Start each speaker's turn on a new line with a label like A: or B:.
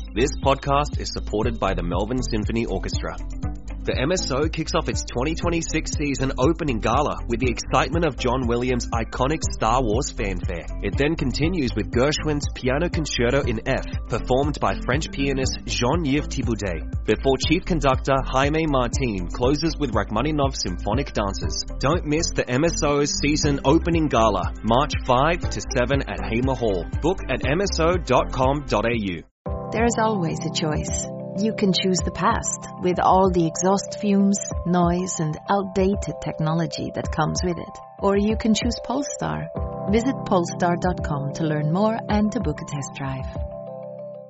A: This podcast is supported by the Melbourne Symphony Orchestra. The MSO kicks off its 2026 season opening gala with the excitement of John Williams' iconic Star Wars fanfare. It then continues with Gershwin's Piano Concerto in F, performed by French pianist Jean-Yves Thibaudet, before Chief Conductor Jaime Martin closes with Rachmaninoff's Symphonic Dances. Don't miss the MSO's season opening gala, March 5 to 7 at Hamer Hall. Book at mso.com.au.
B: There is always a choice. You can choose the past, with all the exhaust fumes, noise and outdated technology that comes with it. Or you can choose Polestar. Visit polestar.com to learn more and to book a test drive.